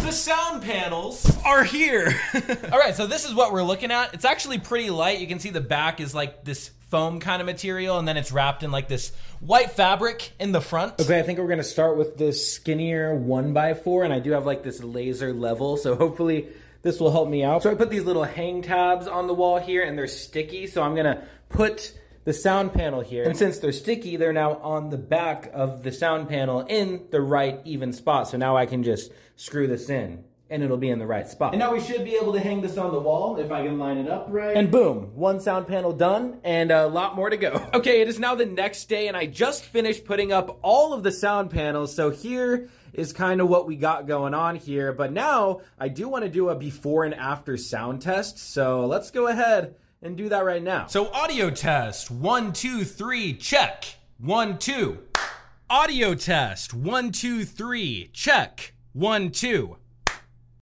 The sound panels are here. All right, so this is what we're looking at. It's actually pretty light. You can see the back is like this foam kind of material, and then it's wrapped in like this white fabric in the front. Okay, I think we're gonna start with this skinnier 1x4, and I do have like this laser level, so hopefully this will help me out. So I put these little hang tabs on the wall here, and they're sticky, so I'm gonna put the sound panel here. And since they're sticky, they're now on the back of the sound panel in the right even spot. So now I can just screw this in and it'll be in the right spot. And now we should be able to hang this on the wall if I can line it up right. And boom, one sound panel done and a lot more to go. Okay, it is now the next day and I just finished putting up all of the sound panels. So here is kind of what we got going on here. But now I do want to do a before and after sound test. So let's go ahead and do that right now. So audio test, 1, 2, 3, check. 1, 2. Audio test, 1, 2, 3, check. 1, 2.